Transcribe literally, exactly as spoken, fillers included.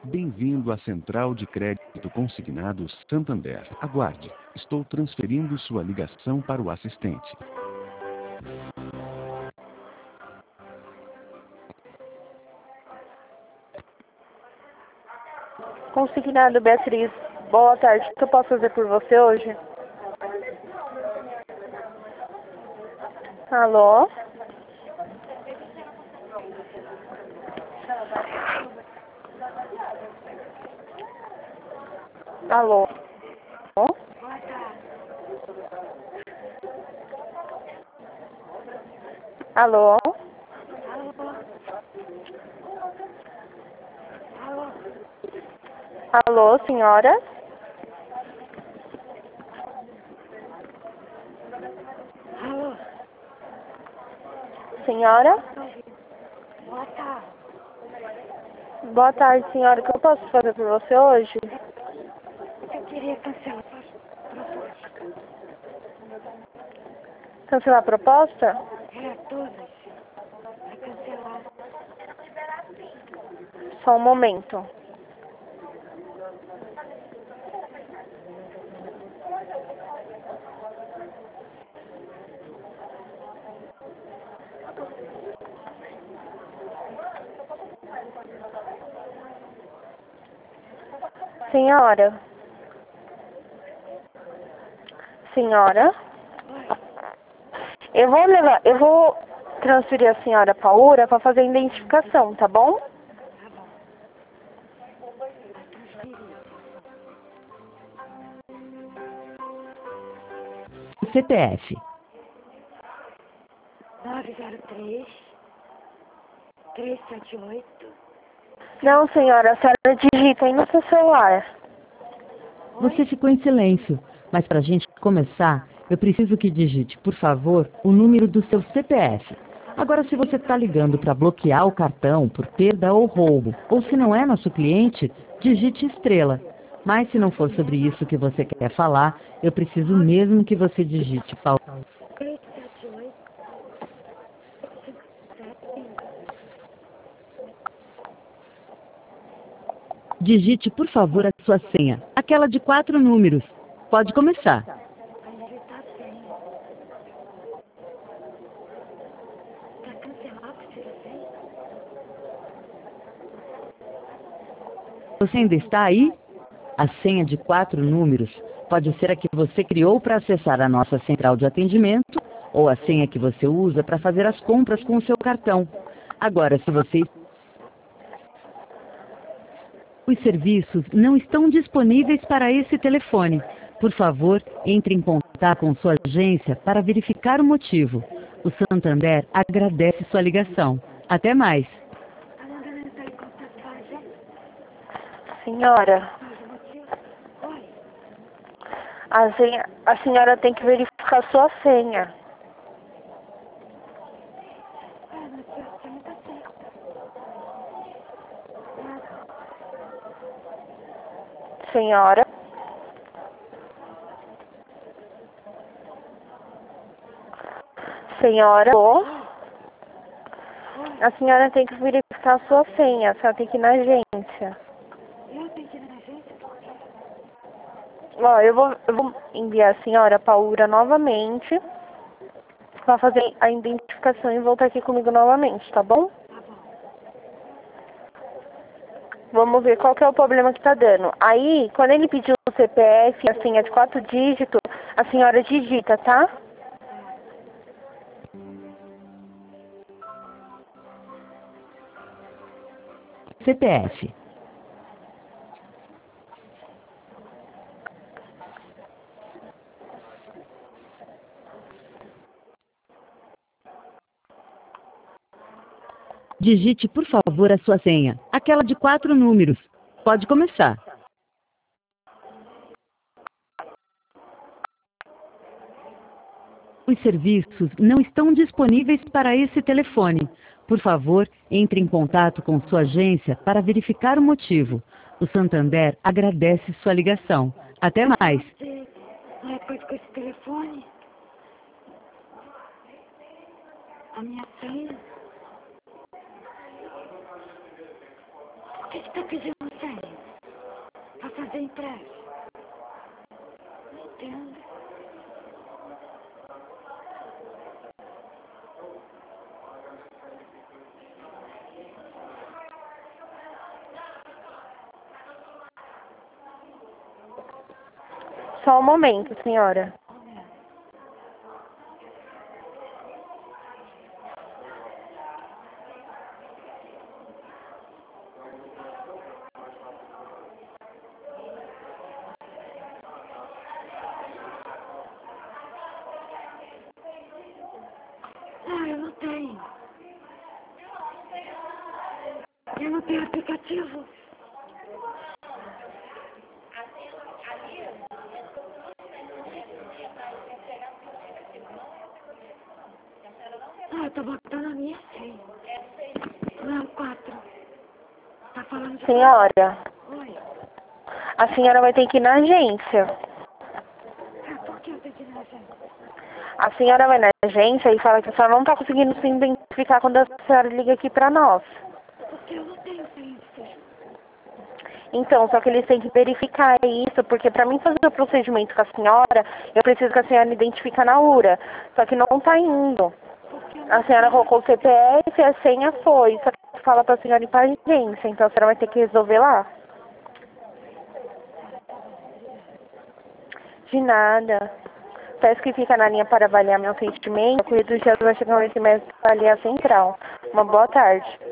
Bem-vindo à Central de Crédito Consignado Santander. Aguarde. Estou transferindo sua ligação para o assistente. Consignado, Beatriz. Boa tarde. O que eu posso fazer por você hoje? Alô? Alô? Alô? Alô, senhora? Alô? Senhora? Boa tarde. Boa tarde, senhora. O que eu posso fazer por você hoje? Eu queria cancelar a proposta. Cancelar a proposta? Era todas. Para cancelar. Só um momento. Senhora? Senhora? Eu vou levar, eu vou transferir a senhora Paula para fazer a identificação, tá bom? Tá bom. Vai transferir. C P F. nove zero três, três sete oito. Não, senhora, a senhora digita aí no seu celular. Você ficou em silêncio, mas para a gente começar, eu preciso que digite, por favor, o número do seu C P F. Agora, se você está ligando para bloquear o cartão por perda ou roubo, ou se não é nosso cliente, digite estrela. Mas se não for sobre isso que você quer falar, eu preciso mesmo que você digite, Paulo. três sete oito, cinco sete. Digite, por favor, a sua senha, aquela de quatro números. Pode começar. Vai digitar a senha. Para cancelar, precisa senha? Você ainda está aí? A senha de quatro números pode ser a que você criou para acessar a nossa central de atendimento ou a senha que você usa para fazer as compras com o seu cartão. Agora, se você... Os serviços não estão disponíveis para esse telefone. Por favor, entre em contato com sua agência para verificar o motivo. O Santander agradece sua ligação. Até mais. Tá mandando entrar em contato com a gente? Senhora, Faz o motivo? Oi. a, senha, a senhora tem que verificar a sua senha. Ah, mas a senha tá certa. Senhora? Senhora? Alô? A senhora tem que verificar a sua senha. A senhora tem que ir na agência. Eu tenho que ir na agência? Ó, eu vou, eu vou enviar a senhora Paula novamente para fazer a identificação e voltar aqui comigo novamente, tá bom? Tá bom. Vamos ver qual que é o problema que tá dando. Aí, quando ele pediu o C P F e a senha de quatro dígitos, a senhora digita, tá? C P F. Digite, por favor, a sua senha, aquela de quatro números. Pode começar. Os serviços não estão disponíveis para esse telefone. Por favor, entre em contato com sua agência para verificar o motivo. O Santander agradece sua ligação. Até mais. Você não é coisa com esse telefone? A minha senha? Por que que tá pedindo senha? Pra fazer empréstimo? Não entendo. Só um momento, senhora. Ah, eu não tenho. Eu não tenho aplicativo. Ah, eu tô botando a minha senha. Não, quatro. Tá falando de Senhora, Oi. a senhora vai ter que ir na agência. Ah, por que eu tenho que ir na agência? A senhora vai na agência e fala que a senhora não tá conseguindo se identificar quando a senhora liga aqui pra nós. Porque eu não tenho senha. Então, só que eles têm que verificar isso, porque para mim fazer o procedimento com a senhora, eu preciso que a senhora identifique na U R A. Só que não tá indo. A senhora colocou o C P F e a senha foi. Só que fala pra senhora ir pra agência, então a senhora vai ter que resolver lá. De nada. Peço que fica na linha para avaliar meu sentimento. O correio do dia vai chegar esse mês para avaliar a central. Uma boa tarde.